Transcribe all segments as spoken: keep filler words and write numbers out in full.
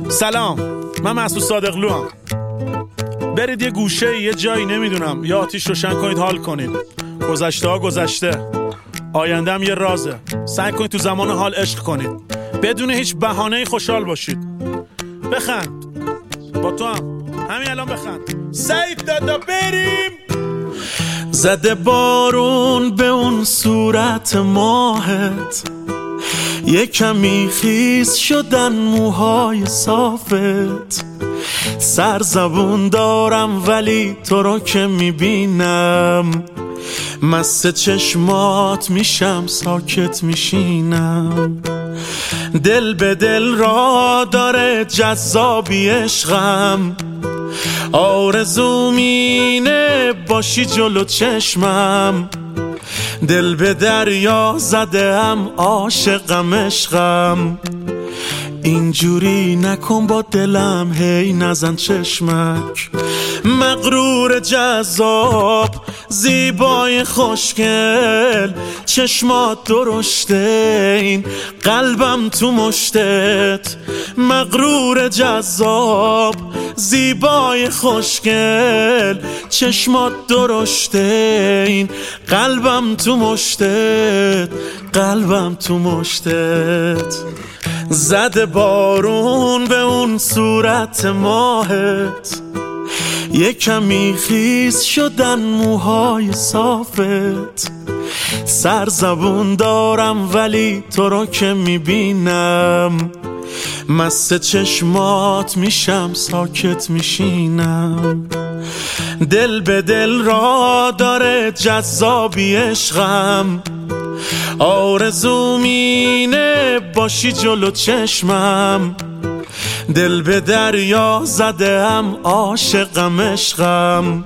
سلام، من مسعود صادقلو هم. برید یه گوشه یه جایی نمیدونم یا آتیش روشن کنید حال کنید. گذشته ها گذشته، آینده هم یه رازه. سعی کنید تو زمان حال عشق کنید، بدون هیچ بهانه‌ای خوشحال باشید. بخند، با تو هم همین الان بخند. سعید دادا بریم. زده بارون به اون صورت ماهت، یه کمی خیس شدن موهای صافت. سرزبون دارم ولی تو رو که میبینم، مست چشمات میشم ساکت میشینم. دل به دل را داره جذابی عشقم، آرزوم اینه باشی جلو چشمم. دل به دریا زدم عاشقم عشقم، اینجوری نکن با دلم هی نزن چشمک. مغرور جذاب زیبای خوشگل، چشمات درشته این قلبم تو مشتت. مغرور جذاب زیبای خوشگل، چشمات درشته این قلبم تو مشتت. قلبم تو مشتت. زده بارون به اون صورت ماهت، یه کمی خیس شدن موهای صافت. سرزبون دارم ولی تو رو که میبینم، مست چشمات میشم ساکت میشینم. دل به دل را داره جذابی عشقم، آرزوم اینه باشی جلو چشمم. دل به دریا زدم عاشقم عشقم،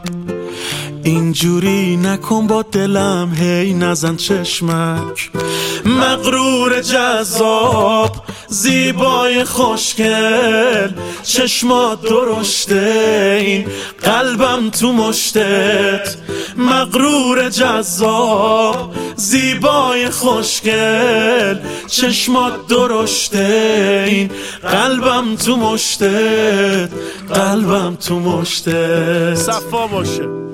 اینجوری نکن با دلم هی نزن چشمک. مغرور جذاب زیبای خوشگل، چشمات درشته این قلبم تو مشتت. مغرور جذاب زیبای خوشگل، چشمات درشته این قلبم تو مشتت. قلبم تو مشتت. صفا باشه.